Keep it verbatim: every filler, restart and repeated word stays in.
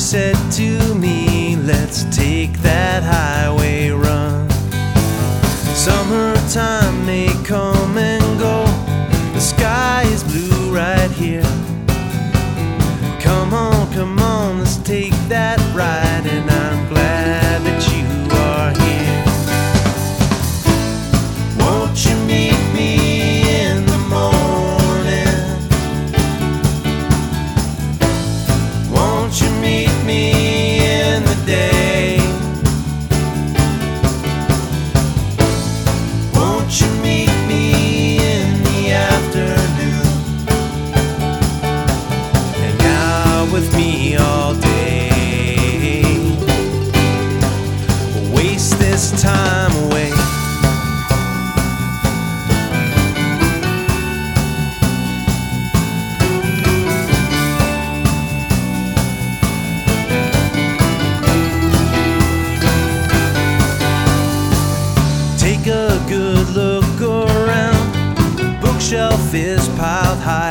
said to me, let's take that highway run. Summertime may come and go, the sky is blue right here. Come on, come on, let's take that ride, and I'm glad that you are here. Won't you meet me in the morning? Won't you meet me in the day? Won't you meet me in the afternoon? Hang out with me all day, waste this time away. Take a good look around, bookshelf is piled high.